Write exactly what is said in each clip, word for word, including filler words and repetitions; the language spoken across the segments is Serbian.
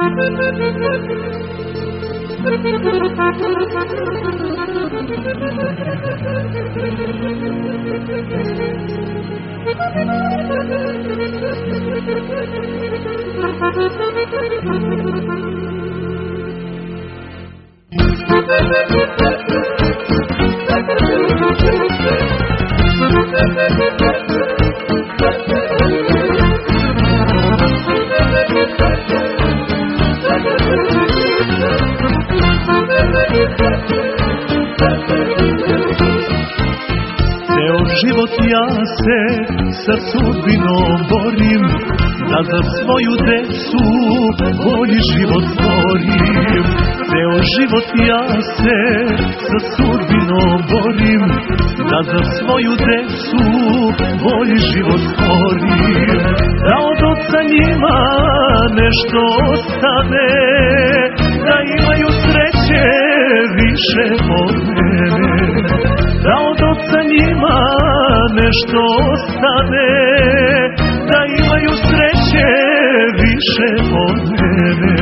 Ceo život ja se sa sudbinom borim, da za svoju decu bolji život stvorim. Ceo život ja se sa sudbinom borim, da za svoju decu bolji život stvorim. Da od oca njima nešto ostane, da imaju sreće više od mene. Da od oca njima nešto ostane, da imaju sreće više od mene.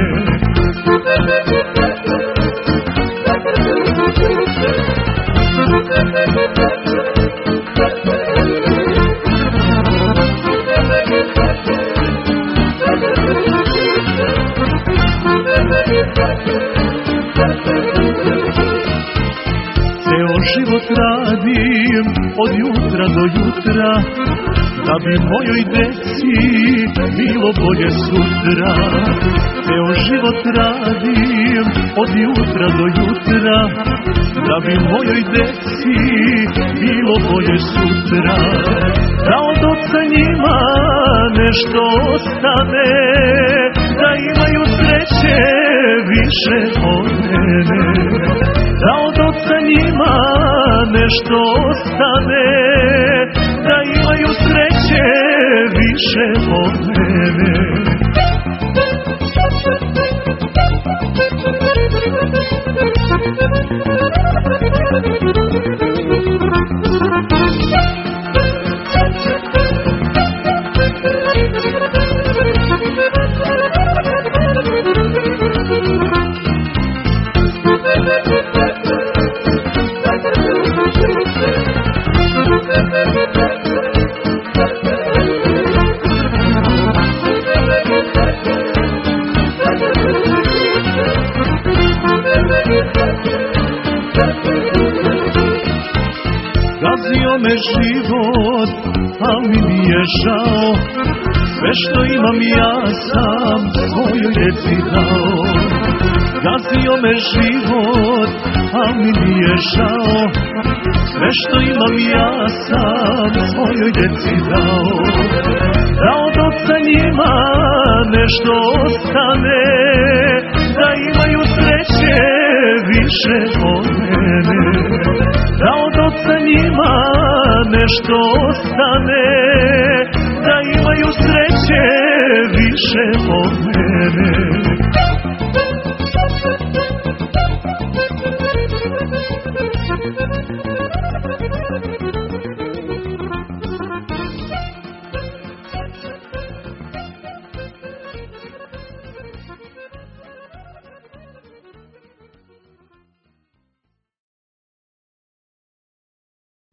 Ceo život radim od jutra do jutra, da bi mojoj deci bilo bolje sutra. Ceo život radim od jutra do jutra, da bi mojoj deci bilo bolje sutra. Da od oca njima nešto ostane, da imaju sreće više od mene. Da od oca njima nešto ostane, da imaju sreće više od mene. Gazio me život, a mi nije žao, sve što imam ja sam svojoj deci dao. Gazio me život, a mi nije žao, sve što imam ja sam svojoj deci dao. Da od oca njima nešto ostane, da imaju sreće više od mene. Da od oca njima nešto ostane, da imaju sreće više od mene.